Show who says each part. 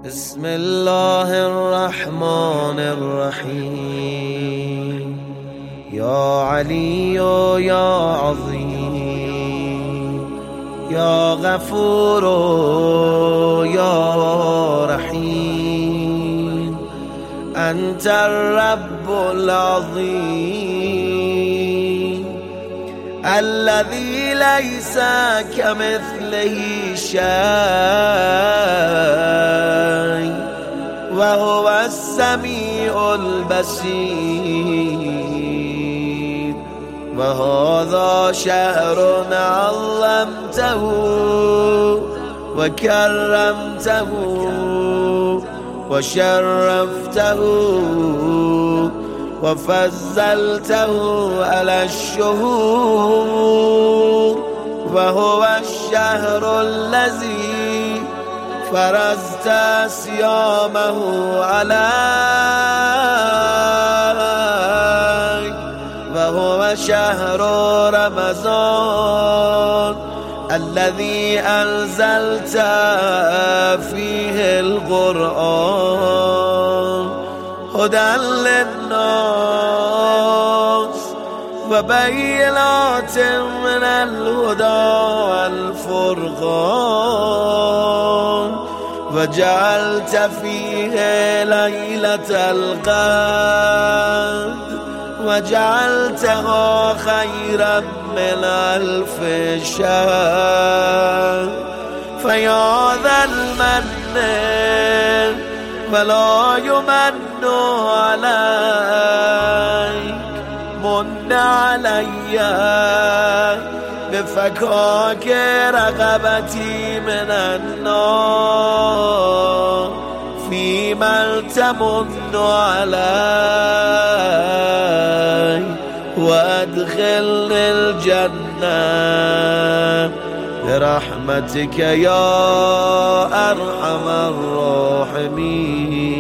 Speaker 1: بسم الله الرحمن الرحيم يا علي يا عظيم يا غفور يا رحيم أنت الرب العظيم الذي ليس كمثله شيء وهو السميع البصير وهذا شهر علمته وكرمته وشرفته وفضلته على الشهور وهو الشهر الذي فرضت صيامه علي وهو شهر رمضان الذي أنزلت فيه القرآن هدى للناس وبينات من الهدى والفرقان وجعلت فيه ليلة القدر وجعلتها خيرا من 1000 شهر فيا ذا المن ولا يمن عليك من علي بفكاك رغبتي من النار فيما تمن علي وادخلني الجنة برحمتك يا أرحم الراحمين.